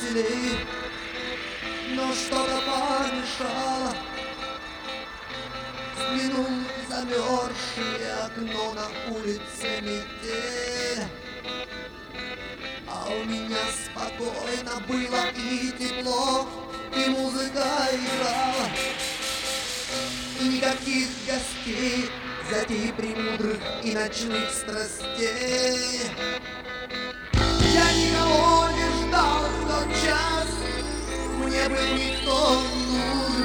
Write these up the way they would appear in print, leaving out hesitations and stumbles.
веселей, но что-то помешало. Взглянул в замерзшее окно, на улице метель, а у меня спокойно было и тепло, и музыка играла, и никаких гостей, затей премудрых и ночных страстей. Я никого не ждал в тот час, мне был никто не нужен,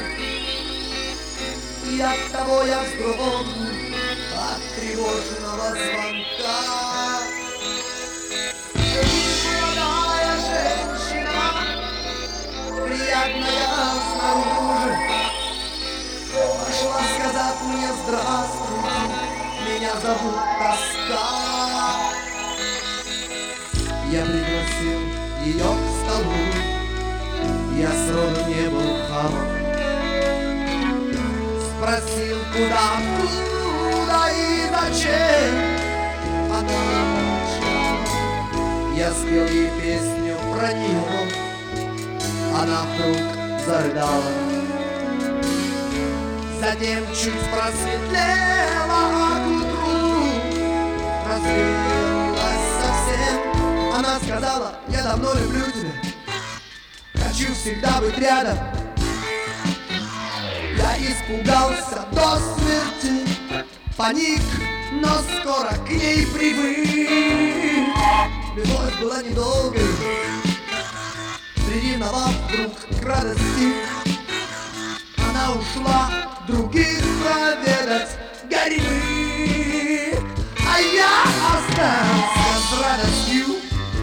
и оттого я вздрогнул от тревожного звонка. Молодая женщина, приятная снаружи, пошла сказать мне: здравствуйте, меня зовут Тоска. Я пригласил ее к столу, я сроду не был хамом. Спросил, куда и зачем. Она молчала. Я спел ей песню про нее, она вдруг зарыдала. Затем чуть просветлела, а к утру развеялась совсем. Она сказала: я давно люблю тебя, хочу всегда быть рядом. Я испугался до смерти, паник, но скоро к ней привык. Любовь была недолгой, приревновав вдруг к радости. Она ушла других проведать грибы, а я остался с радостью,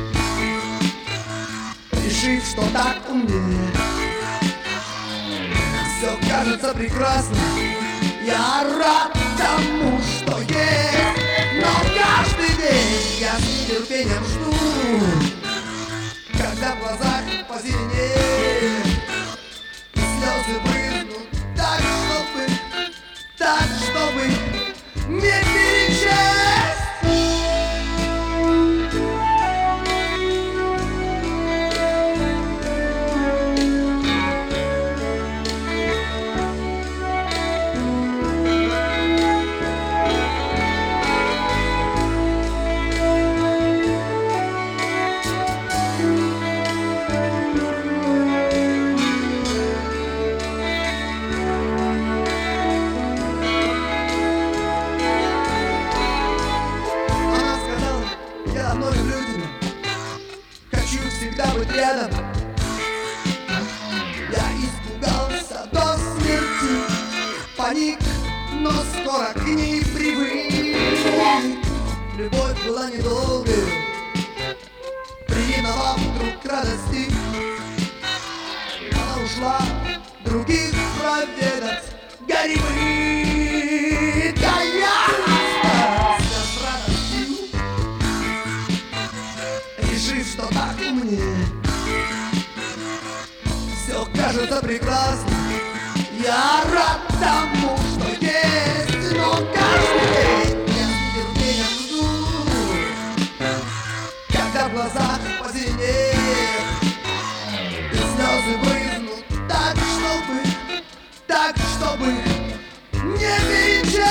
решив, что так умнее. Все кажется прекрасно, я рад тому, что есть, но каждый день я с нетерпением жду, когда в глазах позеленеет и слезы брызнут так, чтобы не перечесть. Всегда быть рядом. Я испугался до смерти, паник, но скоро к ней привык. Любовь была недолгой, приновав вдруг к радости. Она ушла других проведать грибы. Да я остался с радостью, решив, что так умнее. Все кажется прекрасно, я рад тому, что есть, но каждый день я с нетерпением жду, когда в глазах позеленеет и слезы брызнут так, чтобы не перечесть.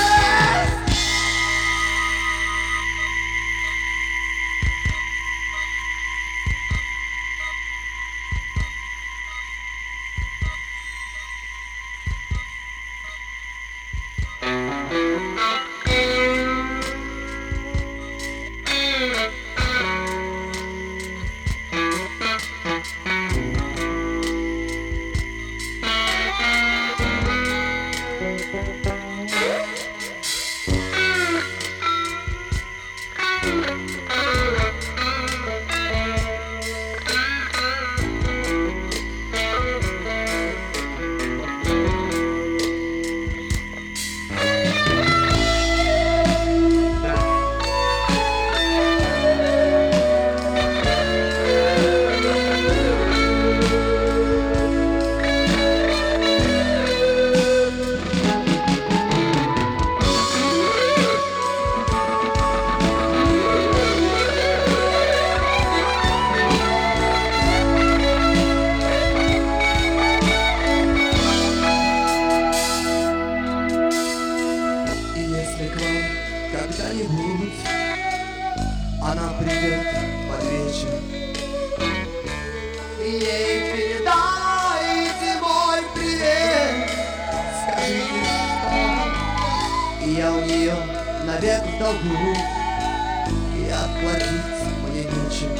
когда-нибудь она придет под вечер. Ей передайте мой привет, скажите, что я у нее навек в долгу, и отплатить мне нечем,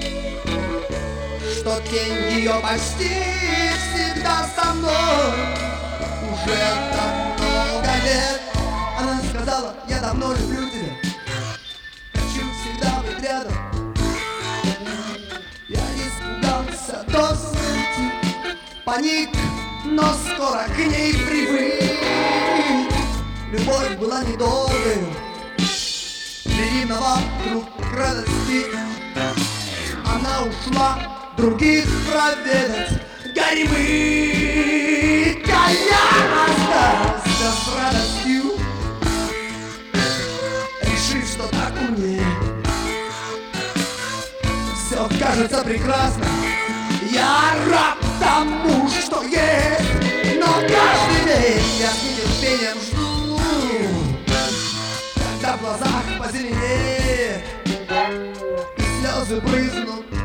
что тень ее почти всегда со мной уже так много лет. Она сказала: я давно люблю тебя, хочу всегда быть рядом. Я испугался до смерти, паник, но скоро к ней привык. Любовь была недолгою, невинного вдруг радости. Она ушла других проведать горемык, а я остался с радостью, решив, что так умнее. Все кажется прекрасно, я рад тому, что есть, но каждый день я с нетерпением жду, когда в глазах позеленеет и слезы брызнут